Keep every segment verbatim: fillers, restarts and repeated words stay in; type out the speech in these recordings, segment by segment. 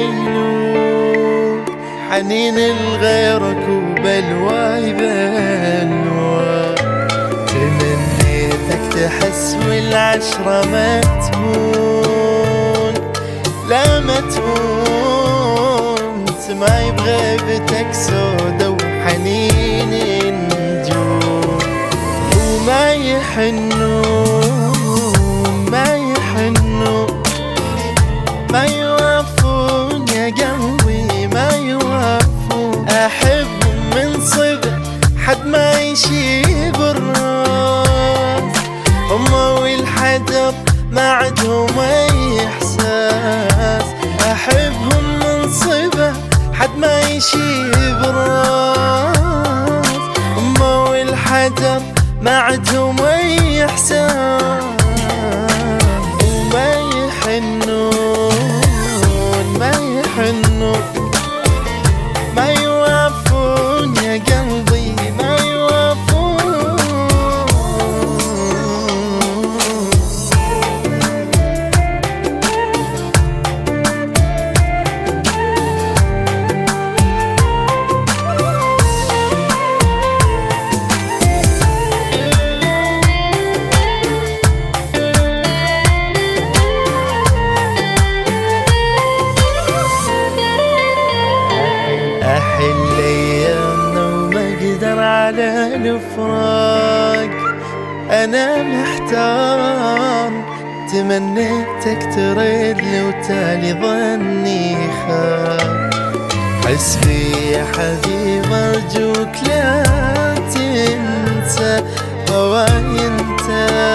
يلوك حنين لغيرك وبلواي بلواي. تمنيتك تحس والعشرة ما تهون، لا ما تهون، سماي بغيبتك سودا وحنين النجوم. وما يحنون ما يحنون ما يوافون يا قلبي ما يوافون. أحبهم من صغر حد ما يشيب الراس، هما والحجر ما عدهم أي إحساس. أحبهم من صغر حد ما يشيب الراس، هما والحجر ما عدهم أي إحساس. وما يحنون ما يحنون ما يوافون يا قلبي ما يوافون. أحل أيامنا وما أقدر على الفراق. أنا محتار تمنيتك ترد لي وتالي ظني خاب. حسبي يا حبيب أرجوك لا تنسى هواي انت،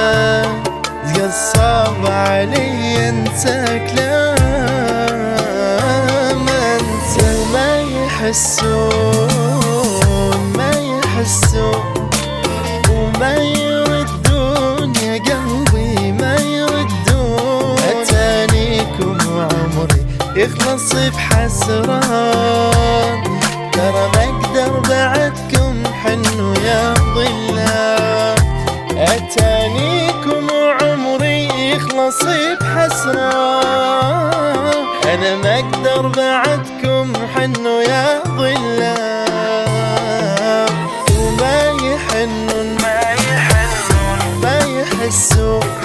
تقصب علي انساك لا يحسون ما يحسون وما يردون يا قلبي ما يردون. أتانيكم وعمري يخلص بحسران، ترى ما أقدر بعدكم حنوا يا ظلام. أتانيكم وعمري يخلص بحسران، أنا ما أقدر بعدكم حنوا يا ظلام. وما يحنون ما يحنون ما يحسون